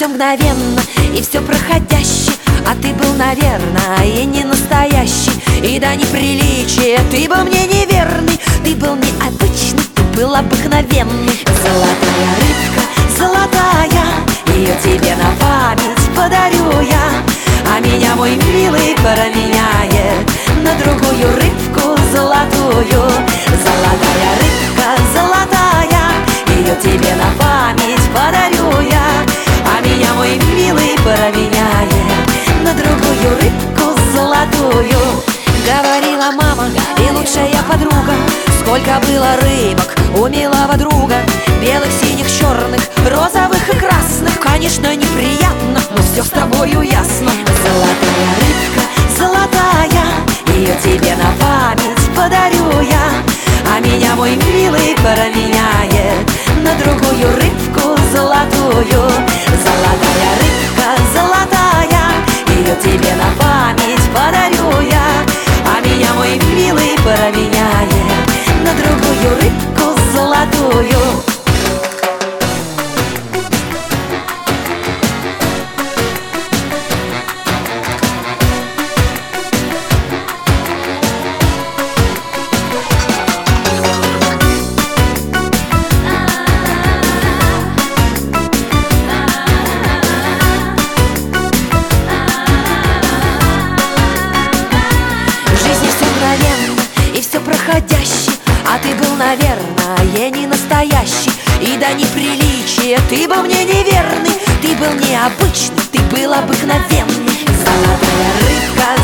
все мгновенно и все проходящее, а ты был, наверное, и не настоящий. И до неприличия ты был мне неверный, ты был необычный, ты был обыкновенный. Золотая рыбка, золотая, ее тебе на память подарю я. А меня мой милый променяет на другую рыбку золотую. Золотая рыбка, золотая, ее тебе на память подарю я. А меня мой милый променяет на другую рыбку золотую. Говорила мама и лучшая подруга, сколько было рыбок у милого друга. Белых, синих, черных, розовых и красных. Конечно, неприятно, но все с тобою ясно. Золотая рыбка, золотая, ее тебе на память подарю я. А меня мой милый променяет на другую рыбку золотую. Золотая рыбка, золотая, ее тебе на память подарю я. А меня мой милый променяет на другую рыбку золотую. И все проходящий, а ты был, наверное, не настоящий. И до неприличия ты был мне неверный, ты был необычный, ты был обыкновенный. Золотая рыбка,